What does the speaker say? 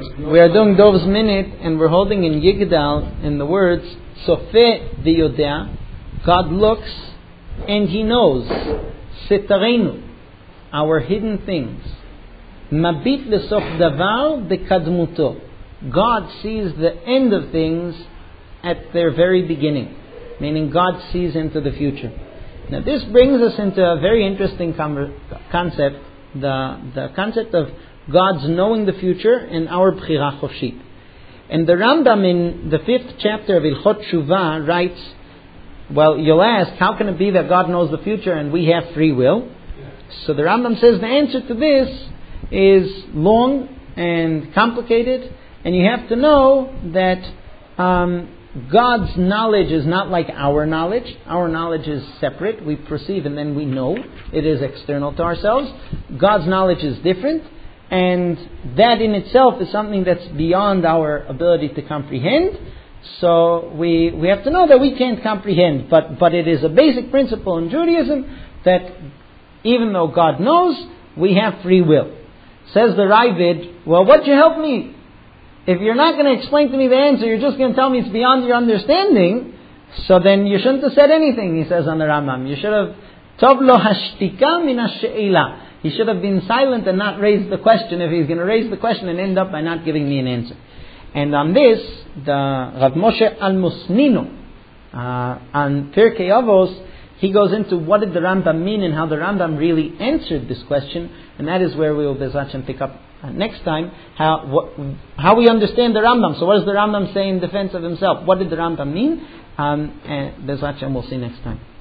We are doing Dov's Minute, and we're holding in Yigdal in the words Sofeh v'yodea, God looks and He knows. Setarenu, our hidden things. Mabit lesof davar bekadmuto, God sees the end of things at their very beginning, meaning God sees into the future. Now this brings us into a very interesting concept, the concept of God's knowing the future and our bchira choshit. And the Rambam in the 5th chapter of Ilchot Shuvah writes, well, you'll ask, how can it be that God knows the future and we have free will? So the Rambam says the answer to this is long and complicated, and you have to know that God's knowledge is not like our knowledge. Our knowledge is separate. We perceive and then we know. It is external to ourselves. God's knowledge is different, and that in itself is something that's beyond our ability to comprehend. So we have to know that we can't comprehend, but it is a basic principle in Judaism that even though God knows, we have free will. Says the Ravid, well, what'd you help me? If you're not going to explain to me the answer, you're just going to tell me it's beyond your understanding, so then you shouldn't have said anything, he says on the Rambam. You should have, Tov lo hashtika min hashe'ila. He should have been silent and not raised the question if he's going to raise the question and end up by not giving me an answer. And on this, the Rav Moshe Al-Musnino, on Pirkei Avos, he goes into what did the Rambam mean and how the Rambam really answered this question, and that is where we will Be'ez Hashem pick up next time, how we understand the Rambam. So what does the Rambam say in defense of himself? What did the Rambam mean? And Be'ez Hashem we'll see next time.